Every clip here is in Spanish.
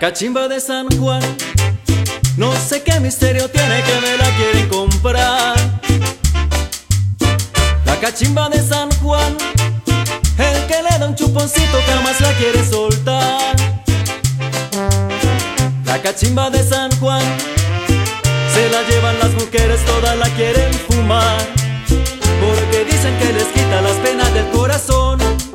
cachimba de San Juan, no sé qué misterio tiene que me la quieren comprar. La cachimba de San Juan, el que le da un chuponcito jamás la quiere soltar. La cachimba de San Juan, se la llevan las mujeres, todas la quieren fumar, porque dicen que les quita las penas del corazón.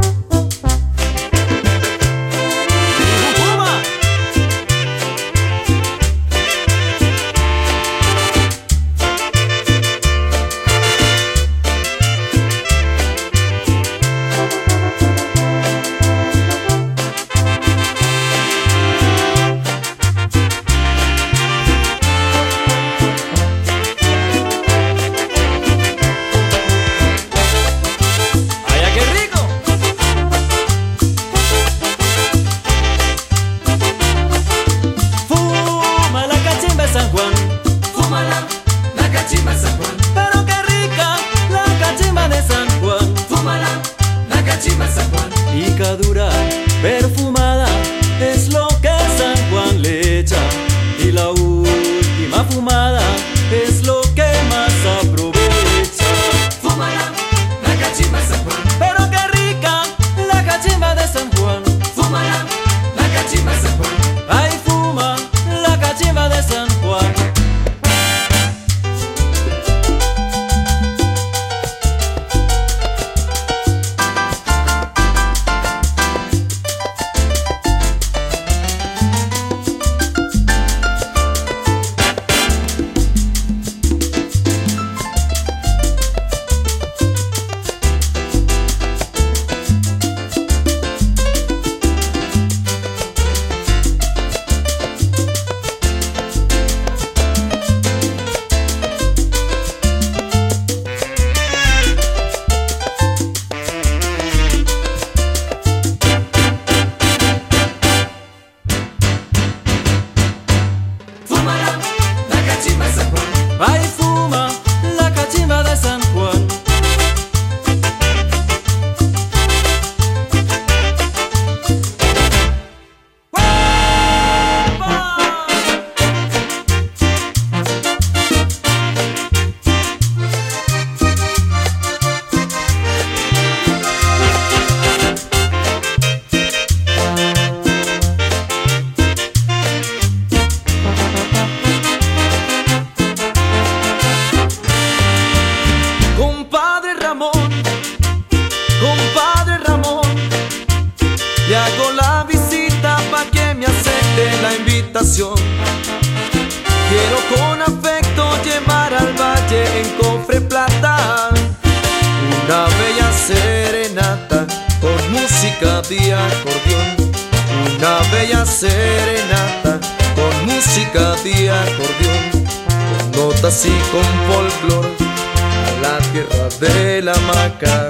Picadura perfumada es lo que San Juan le echa, y la última fumada es lo que más aprovecha. Fúmala, la cachimba de San Juan. Pero qué rica la cachimba de San Juan. Fúmala, la cachimba de San Juan. Ay, fuma la cachimba de San Juan. Ay, fuma la cachimba de San Juan. Compadre Ramón, le hago la visita pa' que me acepte la invitación. Quiero con afecto llevar al valle en cofre plata una bella serenata con música de acordeón. Una bella serenata con música de acordeón, con notas y con folclor a la tierra de la hamaca.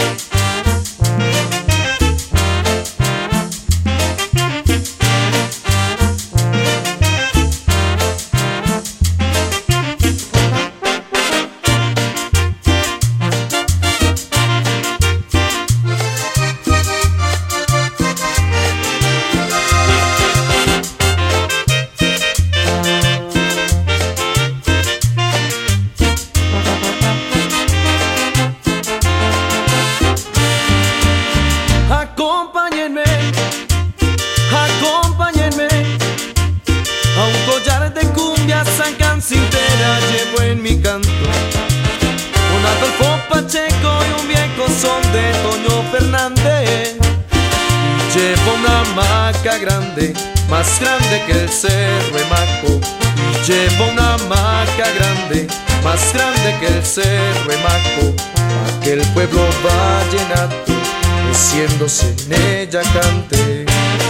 Acompáñenme a un collar de cumbia sancancintera llevo en mi canto, un Adolfo Pacheco y un viejo son de Toño Fernández. Y llevo una hamaca grande, más grande que el Cerro Emaco. Y llevo una hamaca grande, más grande que el Cerro Emaco, pa' que el pueblo vallenato meciéndose en ella cante.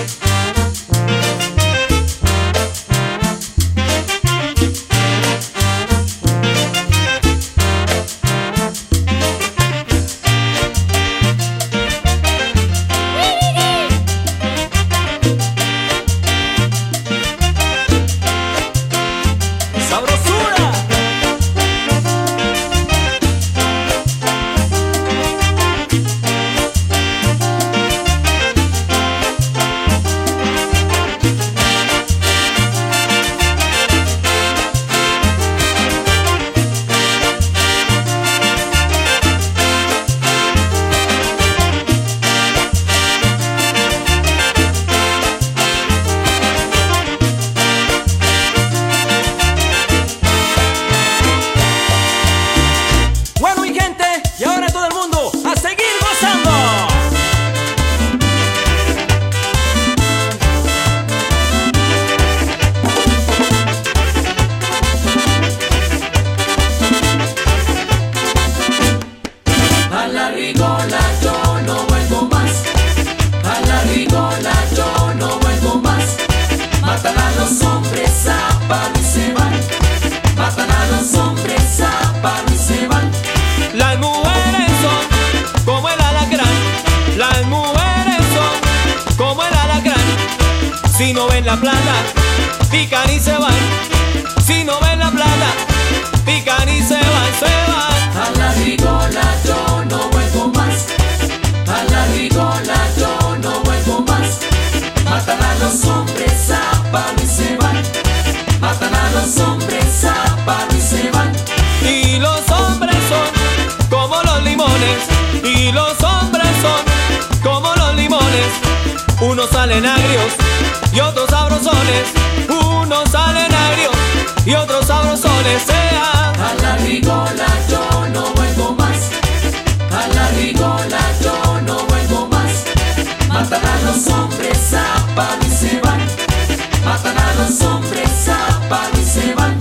¡Sabrosura! ven la plata, pican y se van. Si no ven la plata, pican y se van, se van. A la rigola yo no vuelvo más. A la rigola yo no vuelvo más. Matan a los hombres a palo y se van. Matan a los hombres a palo y se van. Y los hombres son como los limones. Y los hombres son como los limones. Unos salen agrios y otros sabrosones. Unos salen agrios y otros sabrosones. Sean. A la rigola yo no vuelvo más. A la rigola yo no vuelvo más. Matan a los hombres a palo y se van. Matan a los hombres a palo y se van.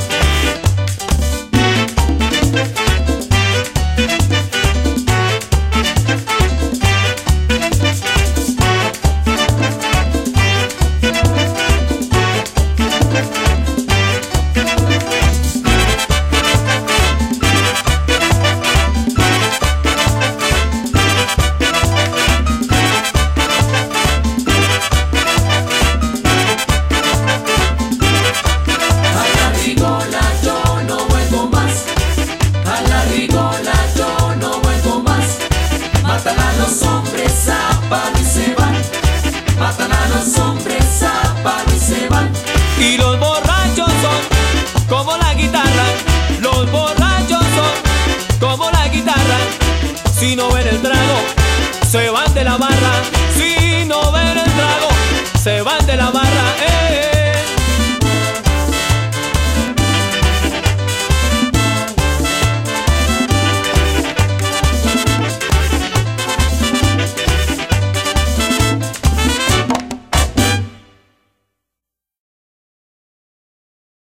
Matan a los hombres a palo y se van. Matan a los hombres a palo y se van. Y los borrachos son como la guitarra. Los borrachos son como la guitarra. Si no ven el trago, se van de la barra.